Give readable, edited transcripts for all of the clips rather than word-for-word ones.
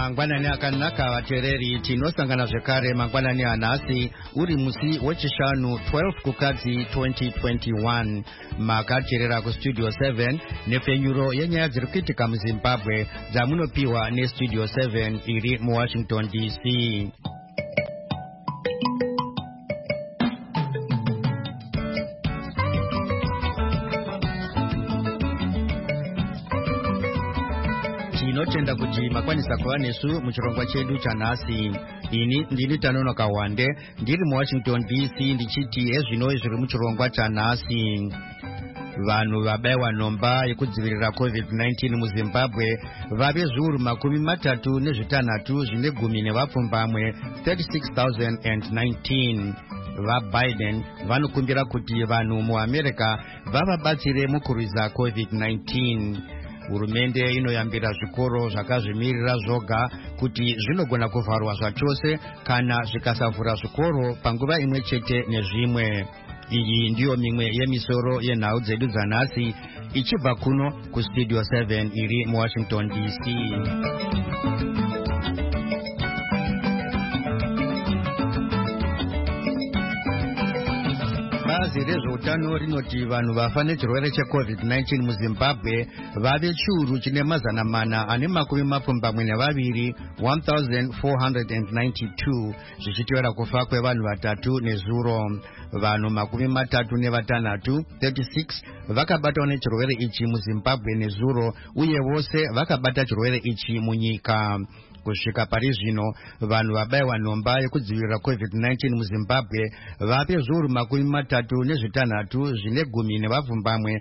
mangwanani akanaka vateereri tinosangana zvekare mangwanani anhasi uri musi wechishanu 12 kukadzi 2021 makateerera kustudio 7 nepfenyuro yenyaya dziri kuitika muzimbabwe dzamunopiwa nestudio 7 iri muwashington dc. tinotenda kuti makwanisa kuva nesu muchirongwa chedu chanhasi. ini ndini Tanonoka Wande ndiri muwashington dc ndichiti ezvino zviri muchirongwa chanhasi. vanhu vabayiwa nhomba yekudzivirira covid-19 muzimbabwe vave zviuru 36 zvine gumi nevapfumbamwe 36,019. vaBiden vanokumbira kuti vanhu muamerica vavabatsire mukurwisa covid-19. hurumende inoyambira zvikoro zvakazvimirira zvoga kuti zvinogona kuvharwa zvachose kana zvikasavhura zvikoro panguva imwe chete nezvimwe. iyi ndiyo mimwe yemisoro yenhau dzedu dzanhasi ichibva kuno kustudio 7 iri muwashington dc. bazi rezveutano rinoti vanhu vafa nechirwere checovid-19 muzimbabwe vave chiuru chine mazana mana ane makumi mapfumbamwe nevaviri 1492 zvichitevera kufa kwevanhu vatatu nezuro. vanhu 36 vakabatwa nechirwere ichi muzimbabwe nezuro uye vose vakabata chirwere ichi munyika. kusvika pari zvino vanhu vabayiwa nhomba yekudzivirira covid-19 muzimbabwe vave zviuru 36 zvine gumi nevapfumbamwe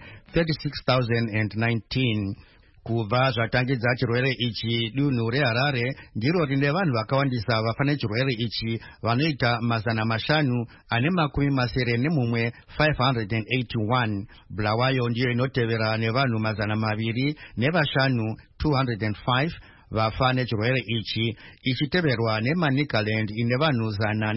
36,019. kubva zvatangidza chirwere ichi dunhu reharare ndiro rine vanhu vakawandisa vafa nechirwere ichi vanoita 500 ane makumi masere nemumwe 581. bulawayo ndiyo inotevera nevanhu 205 205 vafa nechirwere ichi ichiteverwa nemanicaland ine vanhu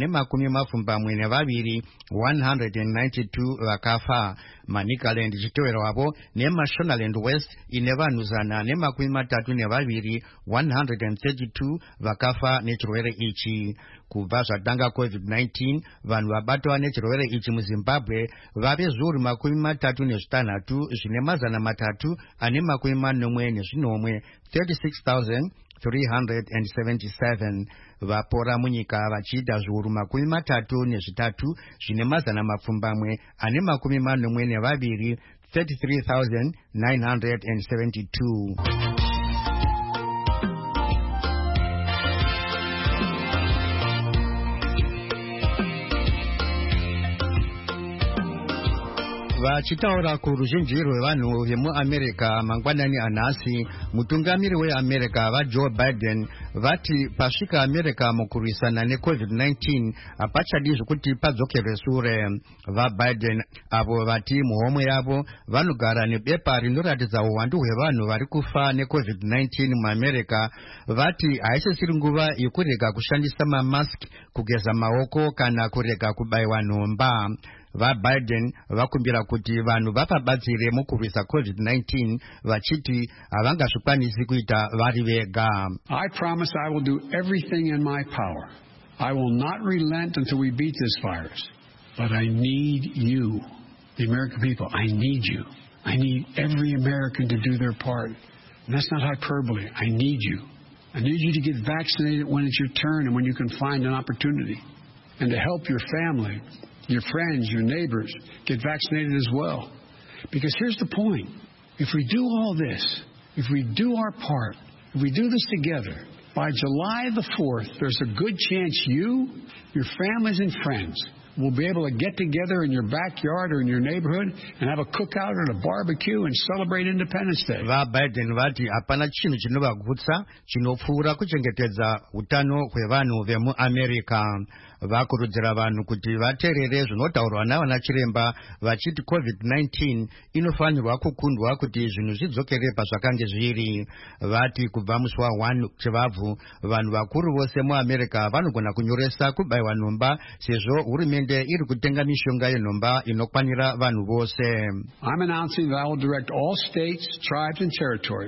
112 192 vakafa. manicaland ichiteverwapo nemashonaland west ine vanhu 132 132 vakafa nechirwere ichi. kubva zvatanga covid-19 vanhu vabatwa nechirwere ichi muzimbabwe vave zviuru 36 zvine mazana 3 ane makumi 40 36,377. vapora munyika vachiita zviuru 33 zvine mazana mapfumbamwe ane makumi 42 33,972. vachitaura kuruzhinji rwevanhu vemuamerica mangwanani anhasi mutungamiri weamerica vajoe biden vati pasvika america mukurwisana necovid-19 hapachadi zvokuti padzokerwe sure. vaBiden avo vati muhomwe yavo vanogara nebepa rinoratidza uwandu hwevanhu vari kufa necovid-19 muamerica vati haisisiri nguva yekurega kushandisa mamaski, kugeza maoko kana kurega kubayiwa nhomba. vaBiden vakumbira kuti vanhu vapabatsire mukurwisa covid-19 vachiti havangazvikwanisi kuita vari vega. I promise I will do everything in my power. I will not relent until we beat this virus. But I need you, the American people. I need you. I need every American to do their part. And that's not hyperbole. I need you. I need you to get vaccinated when it's your turn and when you can find an opportunity. And to help your family, your friends, your neighbors get vaccinated as well. Because here's the point. If we do all this, if we do our part, if we do this together, by July the 4th, there's a good chance you, your families and friends will be able to get together in your backyard or in your neighborhood and have a cookout or a barbecue and celebrate Independence Day. vaBiden vati hapana chinhu chinovagutsa chinopfuura kuchengetedza utano hwevanhu vemuamerica. vakurudzira vanhu kuti vateerere zvinotaurwa navana chiremba vachiti covid-19 inofanirwa kukundwa kuti zvinhu zvidzokere pazvakange zviri. vati kubva musi wa1 chivabvu vanhu vakuru vose muamerica vanogona kunyoresa kubayiwa nhomba sezvo hurumende iri kutenga mishonga yenhomba inokwanira vanhu vose. I'm announcing that I will direct all states, tribes and territories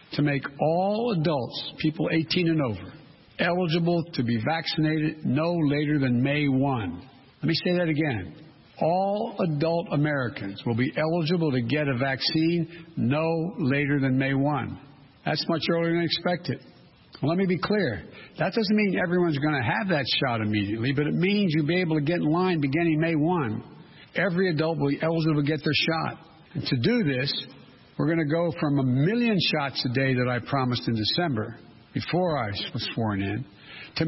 to make all adults, people 18 and over, eligible to be vaccinated no later than May 1. Let me say that again. All adult Americans will be eligible to get a vaccine no later than May 1. That's much earlier than expected. Well, let me be clear. That doesn't mean everyone's going to have that shot immediately, but it means you'll be able to get in line beginning May 1. Every adult will be eligible to get their shot. And to do this, we're going to go from 1 million shots a day that I promised in December, before I was sworn in, to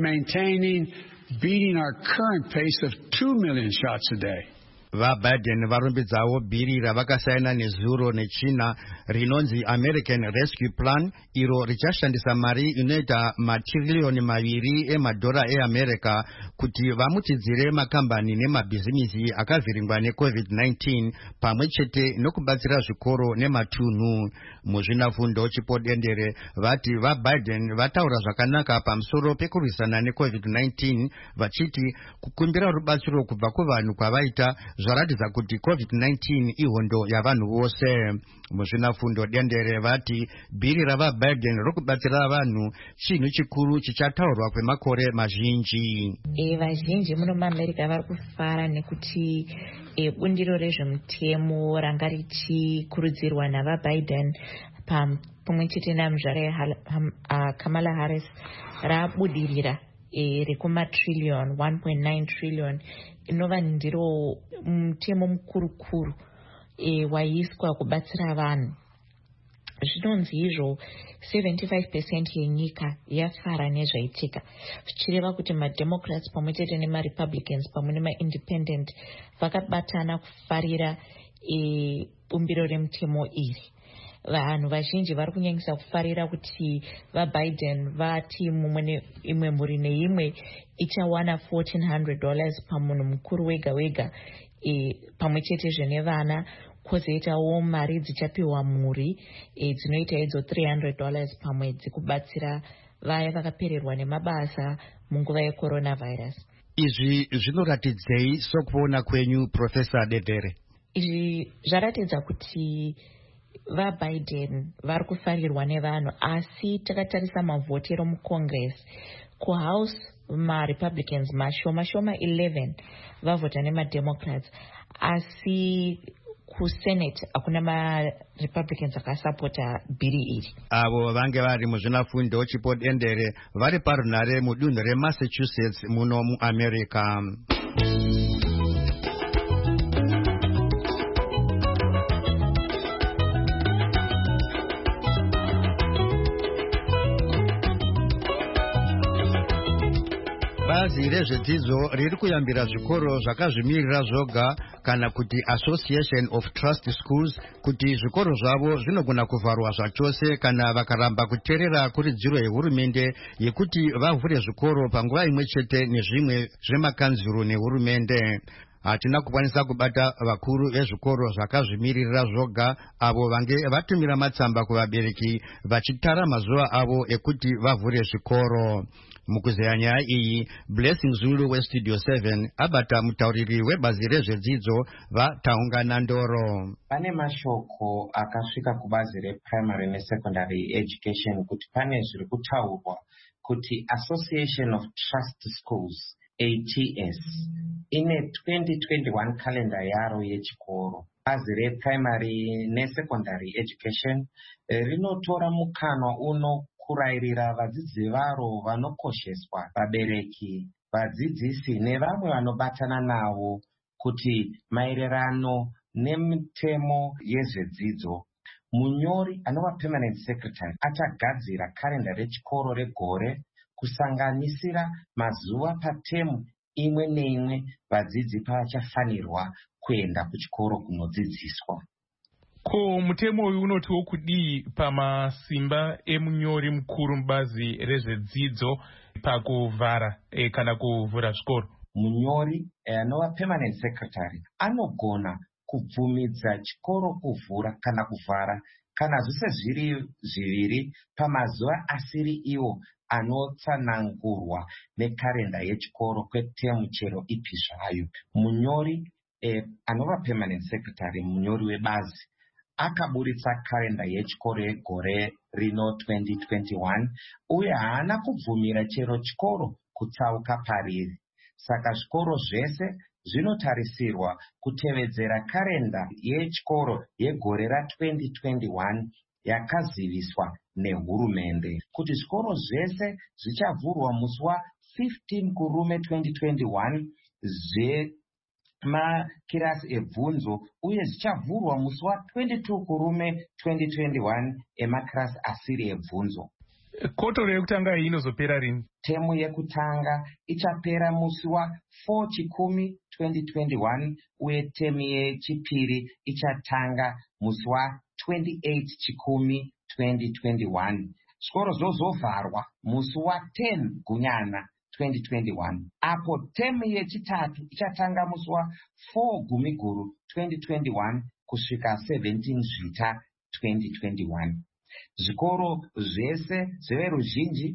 beating our current pace of 2 million shots a day. VaBiden varumbidzawo bhiri ravakasaina nezuro nechina rinonzi American Rescue Plan, iro richashandisa mari inoita matirilioni 2 emadhora eAmerica kuti vamutidzire makambani nemabhizimisi akavhiringwa neCovid-19 pamwe chete nokubatsira zvikoro nematunhu. Muzvinafundo chipodendere vati vaBiden vataura zvakanaka pamusoro pekurwisana neCovid-19 vachiti kukumbira rubatsiro kubva kuvanhu kwavaita zvaratidza kuti COVID-19 ihondo yavanhu vose. Muzvinafundo dendere vati bhiri ravaBiden rokubatsira vanhu chinhu chikuru chichataurwa kwemakore mazhinji. Vazhinji muno muAmerica vari kufara nekuti bundiro rezvemutemo ranga richikurudzirwa navaBiden pamwe chete namuzvare Kamala Harris rabudirira rekumatrillion 1.9 trillion inova ndiro mutemo mukurukuru waiswa kubatsira vanhu. Zvinonzi izvo 75% yenyika yafara nezvaitika, zvichireva kuti maDemocrats pamwe chete nemaRepublicans pamwe nemaIndependent vakabatana kufarira bumbiro remutemo iri. Vanhu vazhinji vari kunyanyisa kufarira kuti vaBiden vati imwe mhuri neimwe ichawana $1,400 pamunhu mukuru wega wega, pamwe chetezve nevana, kwozoitawo mari dzichapiwa mhuri dzinoita idzo $300 pamwedzi kubatsira vaya vakapererwa nemabasa munguva yecoronavirus. Izvi zvinoratidzei sokuona kwenyu, Professor Dedere? Izvi zvaratidza kuti vaBiden vari kufarirwa nevanhu, asi takatarisa mavhotero muCongress, kuHouse maRepublicans mashoma 11 vavhota nemaDemocrats, asi kuSenate hakuna maRepublicans akasapota bhiri iri. Avo vange vari muzvinafundo chipodendere vari parunhare mudunhu reMassachusetts muno muAmerica. Bazi rezvedzidzo riri kuyambira zvikoro zvakazvimirira zvoga kana kuti Association of Trust Schools kuti zvikoro zvavo zvinogona kuvharwa zvachose kana vakaramba kuteerera kuridziro yehurumende yekuti vavhure zvikoro panguva imwe chete nezvimwe zvemakanzuru nehurumende. Hatina kukwanisa kubata vakuru vezvikoro zvakazvimirira zvoga avo vange vatumira matsamba kuvabereki vachitara mazuva avo ekuti vavhure zvikoro. Mukuzeya nyaya iyi, Blessing Zulu weStudio 7 abata mutauriri webazi rezvedzidzo vataungana ndoro. Pane mashoko akasvika kubazi reprimary nesecondary education kuti pane zviri kutaurwa kuti Association of Trust Schools ATS ine 2021 kalenda yaro yechikoro. Bazi reprimary nesecondary education rinotora mukanwa uno kurairira vadzidzi varo vanokosheswa, vabereki, vadzidzisi nevamwe vanobatana navo kuti maererano nemitemo yezvedzidzo, munyori anova permanent secretary achagadzira kalenda rechikoro regore kusanganisira mazuva patemu imwe neimwe vadzidzi pavachafanirwa kuenda kuchikoro kunodzidziswa. Ko mutemo uyu unotiwo kudii pamasimba emunyori mukuru mubazi rezvedzidzo pakuvhara kana kuvhura zvikoro? Munyori anova permanent secretary anogona kubvumidza chikoro kuvhura kana kuvhara kana zvose zviri zviviri pamazuva asiri iwo anotsanangurwa nekarenda yechikoro kwetemu chero ipi zvayo. Munyori anova permanent secretary, munyori webazi, akaburitsa kalenda yechikoro yegore rino 2021 uye haana kubvumira chero chikoro kutsauka pariri. Saka zvikoro zvese zvinotarisirwa kutevedzera karenda yechikoro yegore ra2021 yakaziviswa nehurumende. Kuti zvikoro zvese zvichavhurwa musi wa15 kurume 2021 zvemakirasi ebvunzo uye zvichavhurwa musi wa22 kurume 2021 emakirasi asiri ebvunzo. Kotoro yekutanga iyi inozopera rini? Temu yekutanga ichapera musi wa4 chikumi 2021 uye temu yechipiri ichatanga musi wa28 chikumi 2021. Zvikoro zvozovharwa musi wa10 gunyana 2021. Apo temu yechitatu ichatanga musi wa4 gumiguru 2021 kusvika 17 zvita 2021. Zvikoro zvese zveveruzhinji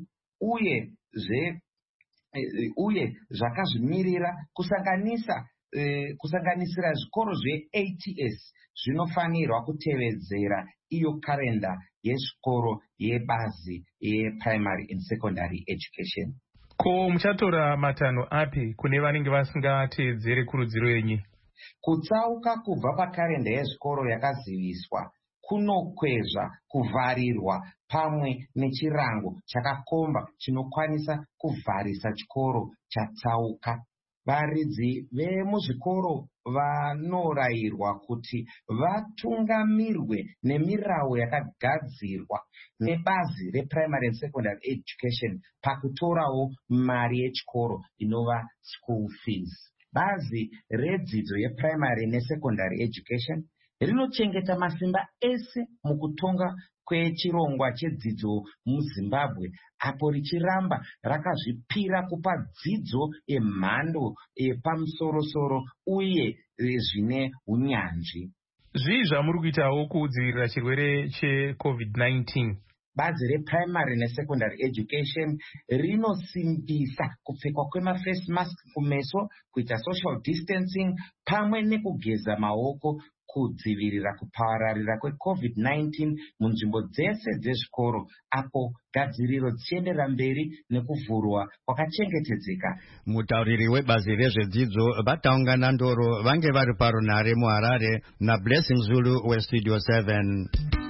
uye zvakazvimirira kusanganisira zvikoro zveATS zvinofanirwa kutevedzera iyo karenda yezvikoro yebazi yeprimary and secondary education. Ko muchatora matanho api kune vanenge vasingatevedzere kurudziro yenyu? Kutsauka kubva pakarenda yezvikoro yakaziviswa kunokwezva kuvharirwa pamwe nechirango chakakomba chinokwanisa kuvharisa chikoro chatsauka. Varidzi vemuzvikoro vanorayirwa kuti vatungamirwe nemirawu yakagadzirwa nebazi reprimary and secondary education pakutorawo mari yechikoro inova school fees. Bazi redzidzo yeprimary nesecondary education rinochengeta masimba ese mukutonga kwechirongwa chedzidzo muZimbabwe, apo richiramba rakazvipira kupa dzidzo yemhando yepamusoro-soro uye zvine unyanzvi. Zvii zvamuri kuitawo kudzivirira chirwere cheCovid-19? Bazi reprimary nesecondary education rinosimbisa kupfekwa kwemaface mask kumeso, kuita social distancing pamwe nekugeza maoko kudzivirira kupararira kweCovid-19 munzvimbo dzese dzezvikoro, apo gadziriro dzichiendera mberi nekuvhurwa kwakachengetedzeka. Mutauriri webazi rezvedzidzo vataungana ndoro vange vari parunhare muHarare naBlessing Zulu weStudio 7.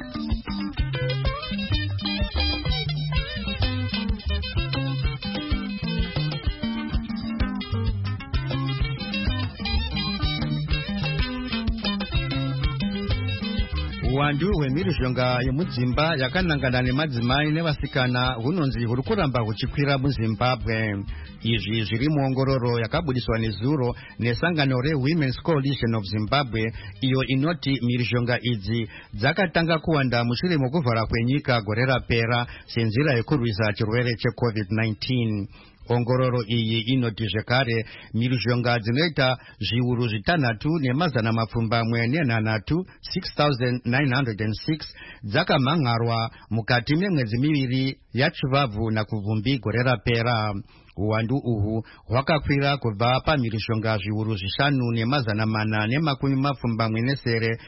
Uwandu hwemhirizhonga yemudzimba yakanangana nemadzimai nevasikana hunonzi huri kuramba huchikwira muZimbabwe. Izvi zviri muongororo yakabudiswa nezuro nesangano reWomen's Coalition of Zimbabwe, iyo inoti mhirizhonga idzi dzakatanga kuwanda mushure mokuvhara kwenyika gore rapera senzira yekurwisa chirwere cheCovid-19. Ongororo iyi inoti zvekare mhirizhonga dzinoita zviuru 3,806 dzakamhanharwa mukati memwedzi miviri yachivabvu nakuvhumbi gore rapera. Uwandu uhu hwakakwira kubva pamhirizhonga zviuru 5,428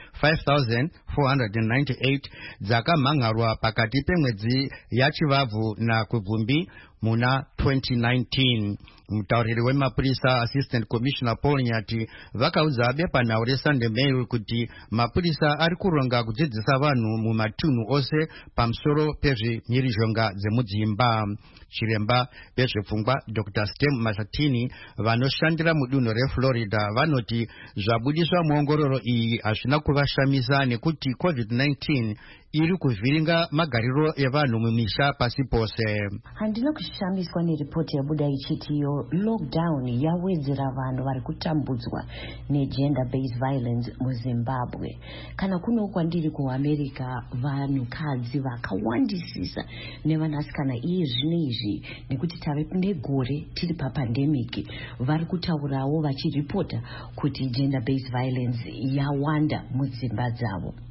5,498 dzakamhanharwa pakati pemwedzi yachivabvu nakuvhumbi muna 2019. Mutauriri wemapurisa Assistant Commissioner Paul Nyati vakaudza bepanhau reSunday Mail kuti mapurisa ari kuronga kudzidzisa vanhu mumatunhu ose pamusoro pezvemhirizhonga dzemudzimba. Chiremba vezvepfungwa Dr. Stem Mashatini vanoshandira mudunhu reFlorida vanoti zvabudiswa muongororo iyi hazvina kuvashamisa nekuti COVID-19 iri kuvhiringa magariro evanhu mumisha pasi pose. Handina kushamiswa neripoti yabuda ichitiyo lockdown yawedzera vanhu vari kutambudzwa negender based violence muZimbabwe. Kana kuno kwandiri kuAmerica vanhukadzi vakawandisisa nevanasikana iye zvino izvi nekuti tave negore tiri papandemic vari kutaurawo vachiripota kuti gender based violence yawanda mudzimba dzavo.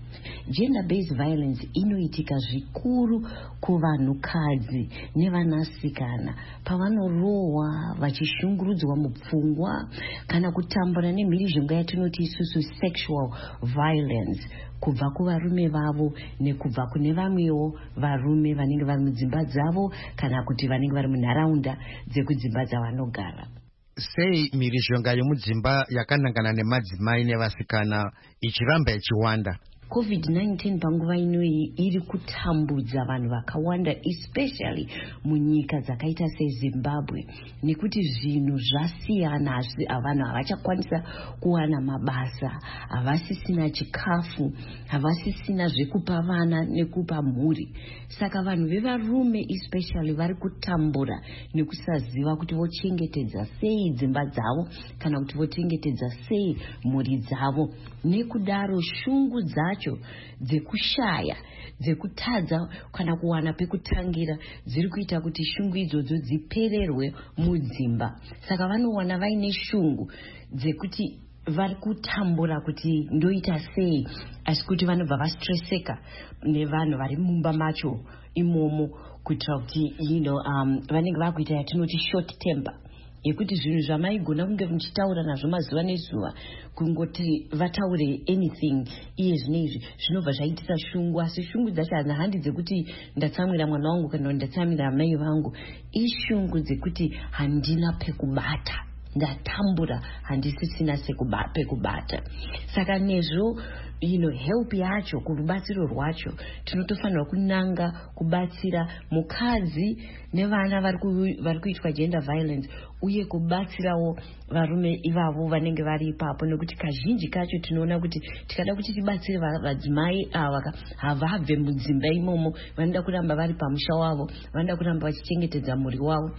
Gender-based violence inoitika zvikuru kuvanhukadzi nevanasikana pavanorohwa, vachishungurudzwa mupfungwa kana kutambura nemhirizhonga yatinoti isusu sexual violence kubva kuvarume vavo nekubva kune vamwewo varume vanenge vari mudzimba dzavo kana kuti vanenge vari munharaunda dzekudzimba dzavanogara. Sei mhirizhonga yomudzimba yakanangana nemadzimai nevasikana ichiramba ichiwanda? COVID-19 panguva inoyi iri kutambudza vanhu vakawanda, especially munyika dzakaita seZimbabwe, nekuti zvinhu zvasiyana. Vanhu havachakwanisa kuwana mabasa, havasisina chikafu, havasisina zvekupa vana nekupa mhuri. Saka vanhu vevarume especially vari kutambura nekusaziva kuti vochengetedza sei dzimba dzavo kana kuti vochengetedza sei mhuri dzavo. Nekudaro shungu dzacho dzekushaya, dzekutadza kana kuwana pekutangira dziri kuita kuti shungu idzodzo dzipererwe mudzimba. Saka vanowana vaine shungu dzekuti vari kutambura kuti ndoita sei, asi kuti vanobva vastreseka nevanhu vari mumba macho imomo, kuitira kuti vanenge vakuita yatinoti short temper, yekuti zvinhu zvamaigona kunge muchitaura nazvo mazuva nezuva kungoti vataure anything iye zvinezvi zvinobva zvaitisa shungu. Asi shungu dzacho handi dzekuti ndatsamwira mwana wangu kana ndatsamwira mai vangu, ishungu dzekuti handina pekubata, ndatambura handisisina pekubata. Saka nezvo help yacho, kurubatsiro rwacho tinotofanirwa kunanga kubatsira mukadzi nevana vari kuitwa gender violence, uye kubatsirawo varume ivavo vanenge vari ipapo, nekuti kazhinji kacho tinoona kuti tikada kuti tibatsire vadzimai ava havabve mudzimba imomo, vanoda kuramba vari pamusha wavo, vanoda kuramba vachichengetedza mhuri wavo.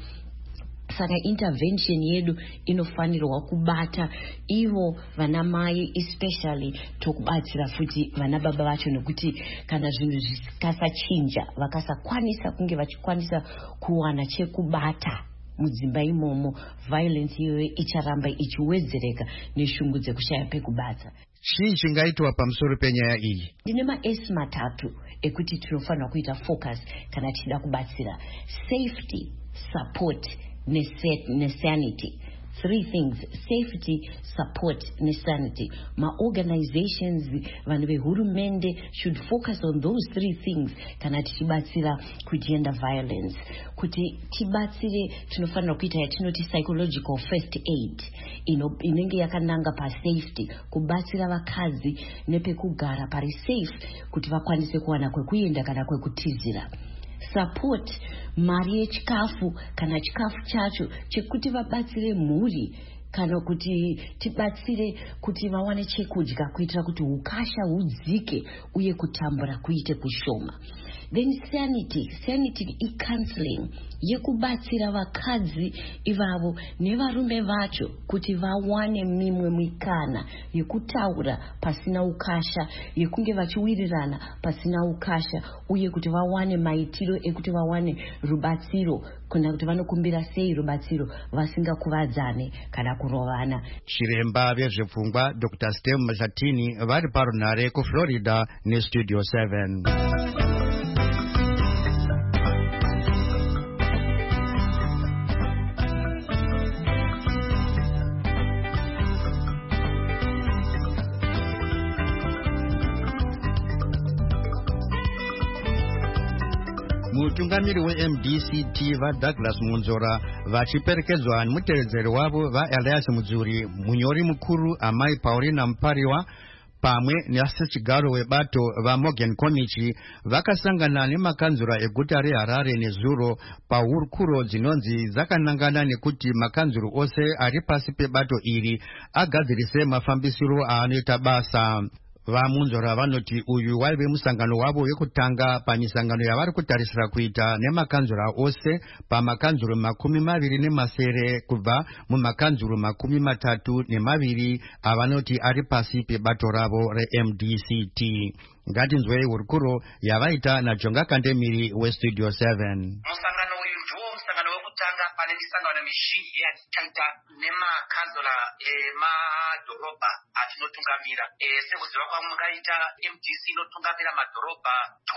Saka intervention yedu inofanirwa kubata ivo vana mai, especially tokubatsira futi vana baba vacho, nekuti kana zvinhu zvikasachinja vakasakwanisa kunge vachikwanisa kuwana chekubata mudzimba imomo, violence iyoyo icharamba ichiwedzereka neshungu dzekushaya pekubata. Chii chingaitwa pamusoro penyaya iyi? Ndine maesi matatu ekuti tinofanirwa kuita focus kana tichida kubatsira: safety, support nesanity. 3 things: safety, support nesanity. Ma-organizations, vanhu vehurumende should focus on those 3 things kana tichibatsira kugender violence. Kuti tibatsire tinofanira kuita yatinoti psychological first aid inenge yakananga pasafety, kubatsira vakadzi nepekugara pari safe kuti vakwanise kuwana kwekuenda kana kwekutizira. Support, mari yechikafu kana chikafu chacho chekuti vabatsire mhuri, kana kuti tibatsire kuti vawane chekudya kuitira kuti ukasha hudzike uye kutambura kuite kushoma. Then sanity counseling, yekubatsira vakadzi ivavo nevarume vacho kuti vawane mimwe mikana yekutaura pasina ukasha, yekunge vachiwirirana pasina ukasha, uye kuti vawane maitiro ekuti vawane rubatsiro, kana kuti vanokumbira sei rubatsiro vasingakuvadzane kana kurovana. Chiremba vezvepfungwa Dr. Stem Mazhatini vari parunhare kuFlorida neStudio 7. Mutungamiri weMDCT vaDouglas Munzora vachiperekedzwa nemutevedzeri wavo vaElias Mudzuri, munyori mukuru amai Paulina Mpariwa pamwe nasechigaro webato vaMorgan Komichi vakasangana nemakanzura eguta reHarare nezuro pahurukuro dzinonzi dzakanangana nekuti makanzuru ose ari pasi pebato iri agadzirise mafambisiro aanoita basa. VaMunzora vanoti uyu waive musangano wavo wekutanga pamisangano yavari kutarisira kuita nemakanzura ose pamakanzuro 27 kubva mumakanzuro 32 avanoti ari pasi pebato ravo reMDCT. Ngatinzwei hurukuro yavaita naJonga Kandemiri weStudio 7. Musangano uyu ndiwo musangano wekutanga nesangano mizhinji yataita nemakanzura emadhorobha atinotungamira. Sekuziva kwamwe kaita MDC inotungamira madhorobha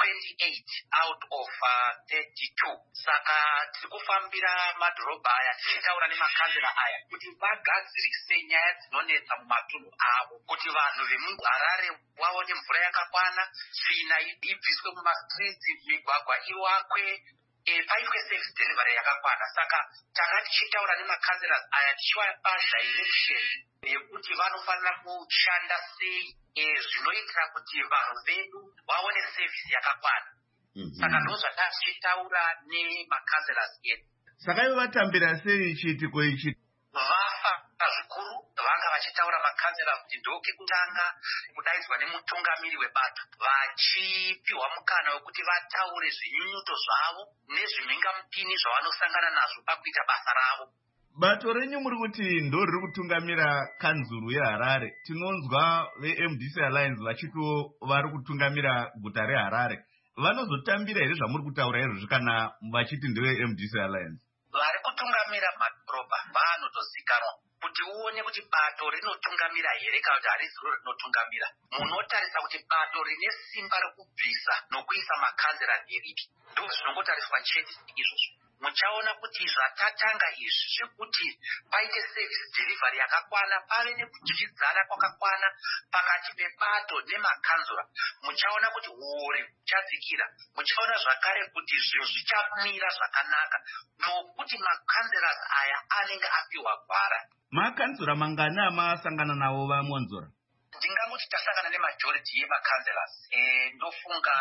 28 out of 32. Saka tiri kufambira madhorobha aya tichitaura nemakanzura aya kuti vagadzirise nyaya dzinonetsa mumatunhu avo, kuti vanhu vemuHarare vaone mvura yakakwana, tsvina ibviswe mumastreets, migwagwa iwakwe, paitwe service delivery yakakwana. Saka tanga tichitaura nemakanzura aya tichivapa direction yekuti vanofanira kushanda sei zvinoitira kuti vanhu vedu vaone service yakakwana. Saka ndozvatatichitaura nemakanzura edu. Saka ivo vatambira sei chiitiko ichi? Vafa zvikuru vanga vachitaura makanzura kuti ndokekutanga kudaidzwa nemutungamiri webato, vachipiwa mukana wekuti vataure zvinyunyuto zvavo nezvimhingamupini zvavanosangana nazvo pakuita basa ravo. Bato renyu muri kuti ndo riri kutungamira kanzuru yeHarare. Tinonzwa veMDC Alliance vachito vari kutungamira guta reHarare. Vanozotambira here zvamuri kutaura izvozvo kana vachiti ndeve MDC Alliance? Vari kutungamira madhorobha vanotozikanwa kuti uone kuti bato rinotungamira here kana kuti harisi rinotungamira. Munotarisa kuti bato rine simba rekubvisa nokuisa makanzura nderipi. Ndo zvinongotariswa chete izvozvo. Muchaona kuti zvatatanga izvi zvekuti paite service delivery yakakwana, pave nekudyidzana kwakakwana pakati pebato nemakanzura. Muchaona kuti huore huchadzikira. Muchaona zvakare kuti zvinhu zvichamira zvakanaka nokuti makanzura aya anenge apiwa gwara. Makanzura mangani amasangana nawo vamonzora? Ndingangoti tasangana nemajority yemakanzuras. Ndofunga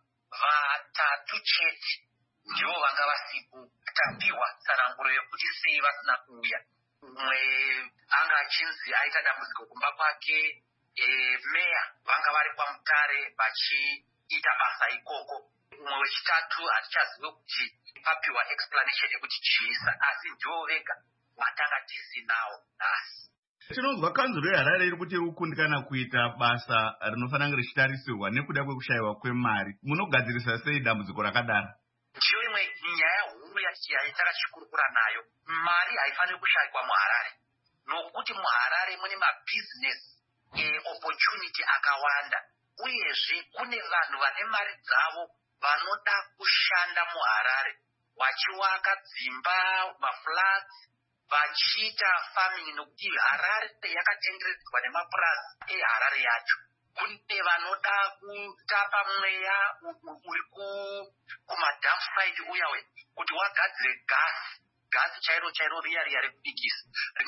3 chete ndivo vanga vasitapiwa tsananguro yekuti sei vasina kuuya. Umwe anga achinzi aita dambudziko kumba kwake, meya vanga vari kwaMutare vachiita basa ikoko. Umwe wechitatu hatichazive kuti papiwa explanation yekuti chiisa, asi ndivo vega vatanga tisinawo nhasi. Tinonzwa kanzuro yeHarare iri kuti iri kukundikana kuita basa rinofanira richitarisirwa nekuda kwekushayiwa kwemari. Munogadzirisa sei dambudziko rakadaro? Ndiyo imwe nyaya huru yataka chikurukura nayo. Mari haifaniri kushayikwa muHarare, nokuti muHarare mune mabusiness opportunity akawanda, uyezve kune vanhu vane mari dzavo vanoda kushanda muHarare, vachiwaka dzimba, maflats, vachiita farming, nokuti Harare yakatenderedzwa nemapurazi eHarare yacho. Kune vanoda kutapa mweya uri kumadump site uyawe kuti wagadzire gasi chairo riya rekubikisa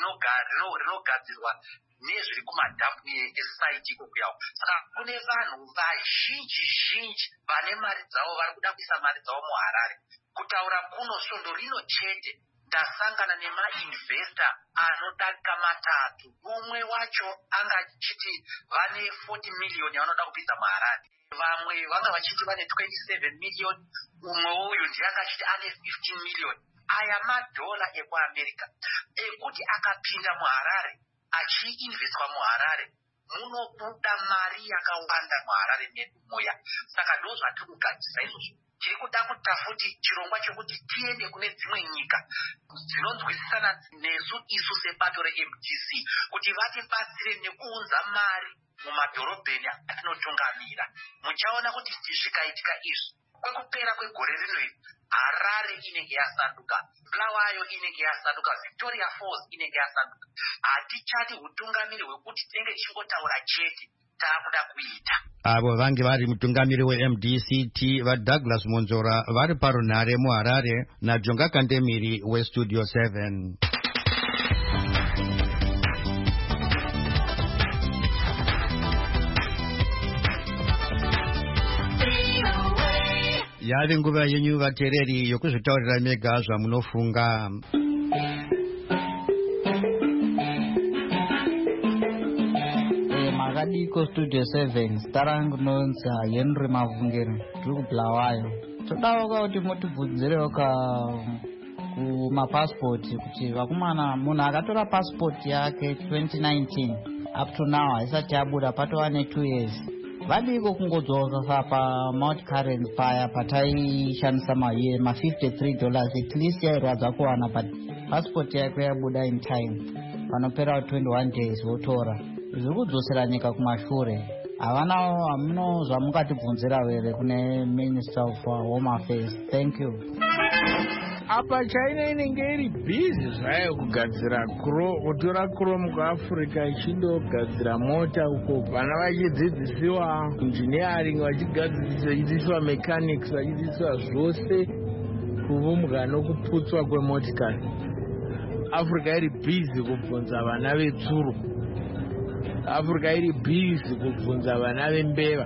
rinogadzirwa nezviri kumadhampu esite ikokuyawo. Saka kune vanhu vazhinji vane mari dzavo vari kuda kuisa mari dzavo muHarare. Kutaura kuno svondo rino chete ndasangana nemainvesta anodarika 3. Umwe wacho anga achiti vane 40 million vanoda kupinza muHarare, vamwe vanga vachiti vane 27 million, umwe uyu ndianga achiti ane 15 million. Aya madhola ekuAmerica ekuti akapinda muHarare achiinvestwa muHarare munobuda mari yakawanda muHarare medu muya. Saka ndo zvatiri kugadzirisa izvozvo. Tiri kuda kuita futi chirongwa chokuti tiende kune dzimwe nyika dzinonzwisisana nesu isu sebato reMDC kuti vatibatsire nekuunza mari mumadhorobheni atinotungamira. Muchaona kuti zvikaitika izvi kwekupera kwegore rino iri, Harare inenge yasanduka, Bulawayo inenge yasanduka, Victoria Falls inenge yasanduka. Hatichati utungamiri hwekuti tinenge tichingotaura chete, taakuda kuita. Avo vange vari mutungamiri weMDCT vaDouglas Monzora vari parunhare muHarare naJonga Kandemiri weStudio 7. Yave nguva yenyu vateereri yokuzvitaurira mega zvamunofunga. Makadiko Studio 7 starangu nonzi Henry Mavungeri tiri kuBulawayo. Todawo kuti mutibvunzirewo kumapasipoti kuti vakomana munhu akatora pasipoti yake 2019 up to now haisati yabuda patova ne2 years. Vadiko kungodzoka Mount Current paya pataishandisa $53 at least yairwadza kuwana, but passport yako yabuda in time panopera 21 days votora zviri kudzosera nyika kumashure. Hamuna zvamungatibvunzira here kune Minister of Home Affairs? Thank you. Apa China inenge iri busy zvayo kugadzira kutora Chrome kuAfrica ichindogadzira mota uko vana vachidzidzisiwa engineering vachidzidzisiwa mechanics vachidzidzisiwa zvose kuvumbwa nokuputswa kwemotikari. Africa iri busy kubvunza vana vetsuru. Africa iri busy kubvunza vana vembeva.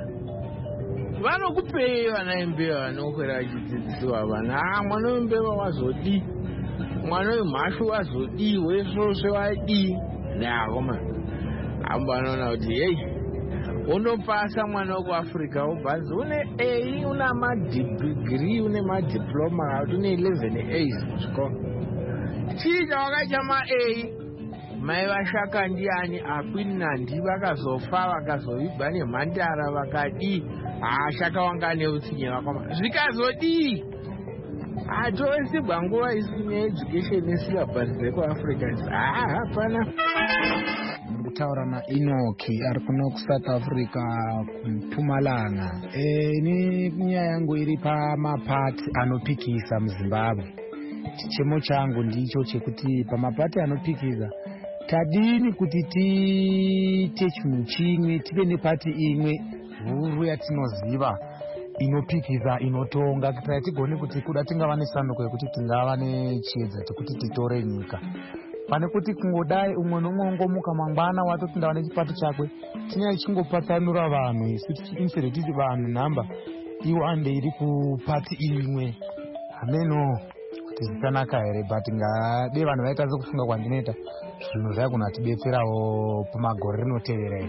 Vanokupei vana vembeva vanokwera vachidzidzisiwa vana mwana wembeva wazodi, mwana wemhashu wazodi, wesvosve wadi nakoma. Amba anoona kuti hey, unopasa mwana wekuAfrica wobhanzi une A, una madegree, une madiploma, kuti une 11 A's muchikoro. Chii chawakaita ma-A? Mai vashaka ndiani akwinandi vakazofa vakazovigwa nemhandara vakadi shaka wanga neutsinye vakoma zvikazodii hatowesigwa nguva isine education nesyllabus dzekuAfrica hapana. Kutaura naEnoki ari kuno kuSouth Africa kuMpumalanga. Ini nyaya yangu iri pamapati anopikisa muZimbabwe. Chichemo changu ndicho chekuti pamapati anopikisa tadini kuti tiite chinhu chimwe, tive nepati imwe huru yatinoziva inopikisa inotonga kuti tigone kuti kuda tingava nesanduko yekuti tingava nechiedza chekuti titore nyika. Pane kuti kungodai umwe nomwe ngomuka mangwana watoti ndava nechipati chakwe chinyaya chingopatsanura vanhu isu tichiinisire titi vanhu nhamba iwo ande iri kupati imwe. Ameno kuti zvikanaka here, but ngade vanhu vaita sekufunga kwandinoita zvinhu zvagona kutidetserawo pamagore rinotevera.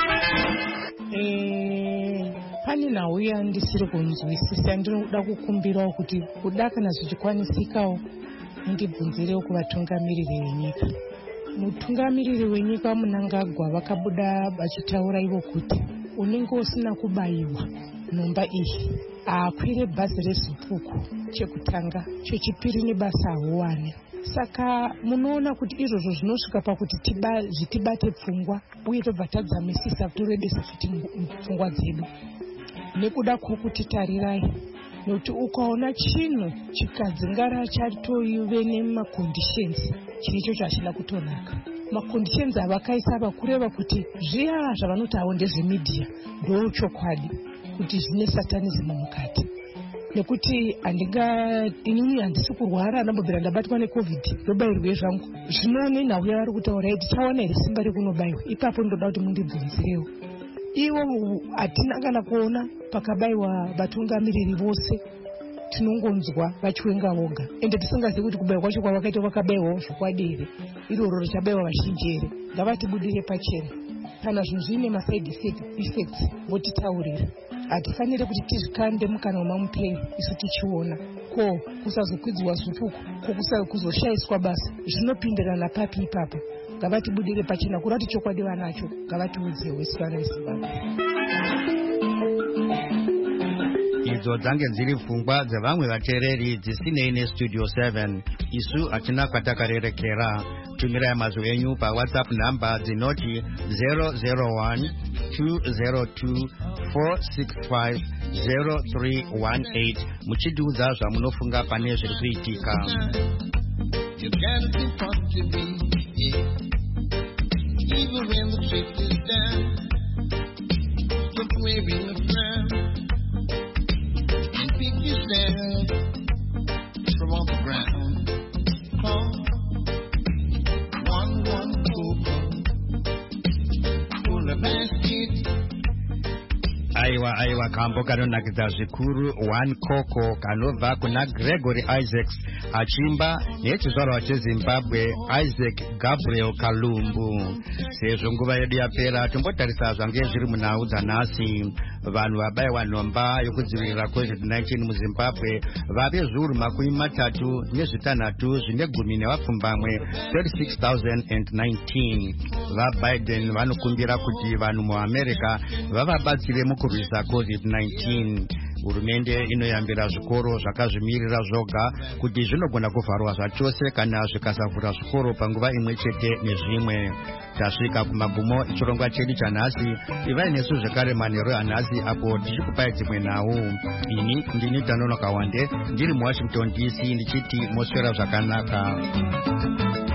Pane nhau yandisiri kunzwisisa ndinoda kukumbirawo kuti kuda kana zvichikwanisikawo ndibvunzirewo kuvatungamiriri venyika. Mutungamiriri wenyika Mnangagwa vakabuda vachitaura ivo kuti unenge usina kubayiwa nhomba iyi akwire bhazi reZipuku chekutanga, chechipiri nebasa ahuwane. Saka munoona kuti izvozvo zvinosvika pakuti zvitibate pfungwa uye tobva tadzamisisa toredesa futi pfungwa dzedu nekuda kwokuti tarirai, nokuti ukaona chinhu chikadzingara chatoive nemaconditions chinhu ichocho hachina kutonaka. Maconditions avakaisa vakureva kuti zviya zvavanoti hawo ndezvemidhiya ndochokwadi kuti zvine satanism mukati. Nekuti inini handisi kurwara ndambobvira ndabatwa neCovid ndobayirwe zvangu. Zvino nenhau yavari kutaura tichawana here simba rekunobayiwa. Ipapo ndoda kuti mundibvunzirewo. Ivo hatina kana kuona pakabayiwa vatungamiriri vose, tinongonzwa vachiwenga voga. Ende tisingazivi kuti kubayiwa kwacho kwavakaita vakabayiwawo zvokwadi here, iroro richabayiwa vazhinji here. Ngavatibudire pachena. Kana zvinhu zvine maside effects votitaurira. Hatifanire kuti tizvikande mukana wamamupei isu tichiona ko kusazokwidzwa Zipuku ko kuzoshayiswa basa zvinopindirana papi ipapo. Ngavatibudire pachena kurati chokwadi vanacho, ngavatiudzewo isu vana veZimbabwe. Idzo dzange dziri pfungwa dzevamwe vateereri dzisinei neStudio 7. Isu hatina kwatakarerekera. Tumirai mazwi enyu paWhatsApp namba dzinoti 001 202 465 0318 muchitiudza zvamunofunga pane zviri kuitika. Even when the ship is down, look waving the frown, and pick yourself from off the ground. Call 114, pull a basket. Aiwa kambo kanonakidza zvikuru 1 Koko kanobva kuna Gregory Isaacs achimba nechizvarwa cheZimbabwe Isaac Gabriel Kalumbu. Sezvo nguva yedu yapera tombotarisa zvange zviri munhau dzanhasi. Vanhu vabayiwa nhomba yokudzivirira COVID-19 muZimbabwe vave zviuru 36 zvine gumi nevapfumbamwe 36,019. vaBiden vanokumbira kuti vanhu muAmerica vavabatsire mukurwisa COVID-19. hurumende inoyambira zvikoro zvakazvimirira zvoga kuti zvinogona kuvharwa zvachose kana zvikasavhura zvikoro panguva imwe chete nezvimwe. Tasvika kumagumo echirongwa chedu chanhasi. Ivai nesu zvekare manheru anhasi apo tichikupai dzimwe nhau. Ini ndini Tanonoka Wande ndiri muWashington DC ndichiti moswera zvakanaka.